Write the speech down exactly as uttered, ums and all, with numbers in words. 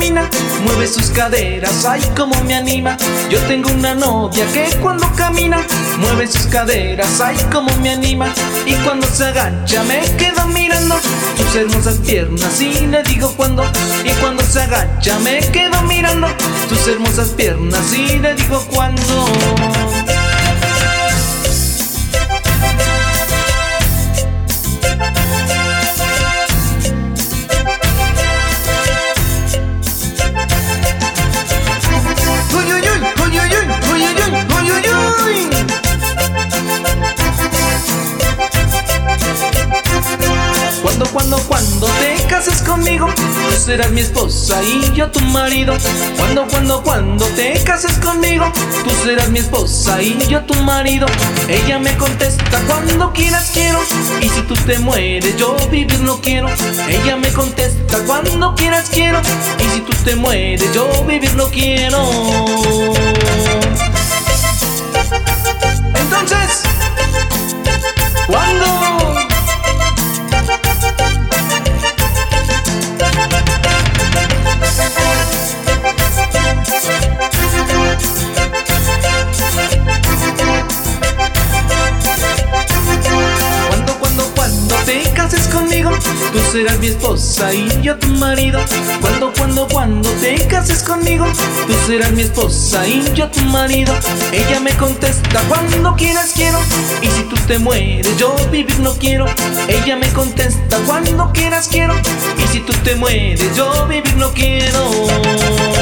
camina, mueve sus caderas, ay como me anima. Yo tengo una novia que cuando camina, mueve sus caderas, ay como me anima. Y cuando se agacha me quedo mirando sus hermosas piernas y le digo cuándo. Y cuando se agacha me quedo mirando sus hermosas piernas y le digo cuándo. Cuando, cuando, cuando te cases conmigo, tú serás mi esposa y yo tu marido. Cuando, cuando, cuando te cases conmigo, tú serás mi esposa y yo tu marido. Ella me contesta cuando quieras quiero, y si tú te mueres yo vivir no quiero. Ella me contesta cuando quieras quiero, y si tú te mueres yo vivir no quiero. Entonces, ¿cuándo? Conmigo, tú serás mi esposa y yo tu marido. Cuando, cuando, cuando te cases conmigo, tú serás mi esposa y yo tu marido. Ella me contesta cuando quieras quiero, y si tú te mueres yo vivir no quiero. Ella me contesta cuando quieras quiero, y si tú te mueres yo vivir no quiero.